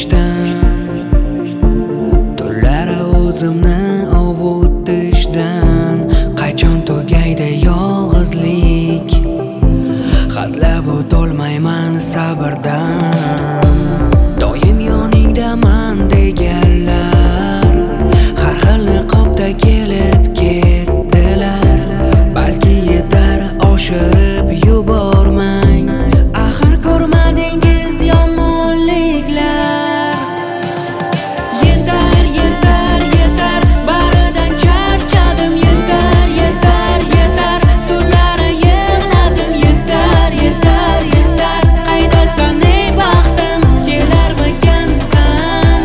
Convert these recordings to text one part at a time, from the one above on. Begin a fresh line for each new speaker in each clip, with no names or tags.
ishdan, tunlari o'zimni ovutishdan. Qachon tugaydi yolg'izlik, hatlab o'tolmayman sabrdan. Doim yoningdaman deganlar har xil niqobda kelib ketdilar. Balki yetar oshirib yubormang, axir ko'rmadingiz yomonliklar. Yetar, yetar, yetar, baridan charchadim. Yetar, yetar, yetar, tunlari yig'ladim. Yetar, yetar, yetar, qaydasan ey baxtim, kelarmikansan?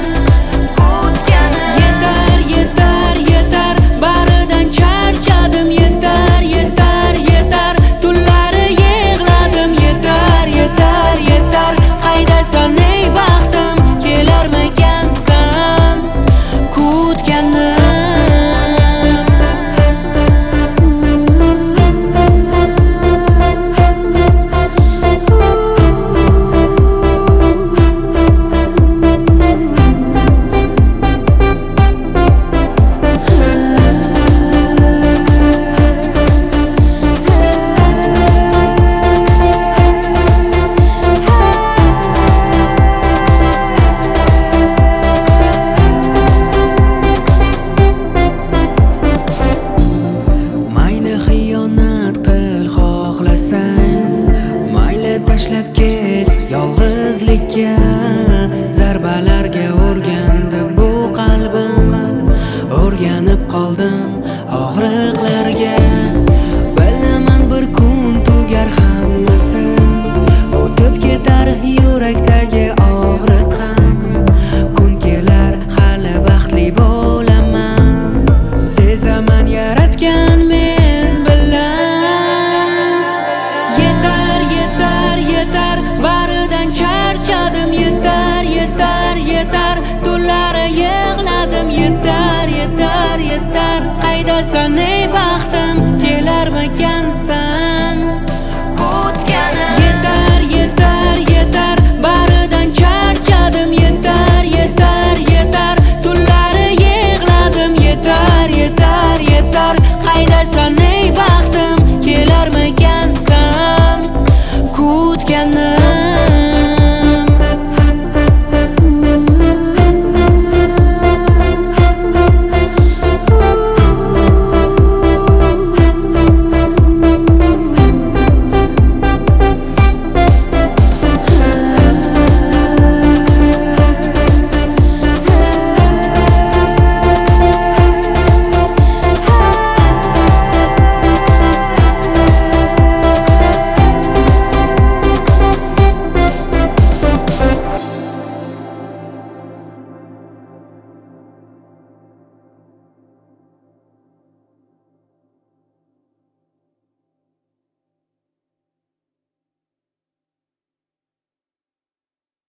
Yetar, yetar, yetar, baridan charchadim. Yetar, yetar, yetar, tunlari yig'ladim. Yetar, yetar, yetar, qaydasan ey baxtim, kelarmikansan? Kutganim mayli xiyonat qil xohlasang, mayli tashlab ket yolg'izlikka. Zarbalarga o'rgandi bu qalbim, o'rganib qoldim og'riqlarga. Bilaman bir kun tugar hammasi, o'tib ketar yurakdagi og'riq ham. Kun kelar hali baxtli bo'laman, sezaman yaratgan men bilan. Yetar, yetar, yetar, baridan charchadim. Yetar, yetar, yetar, tunlari yig'ladim. Yetar, yetar, yetar, qaydasan ey baxtim, kelarmikan?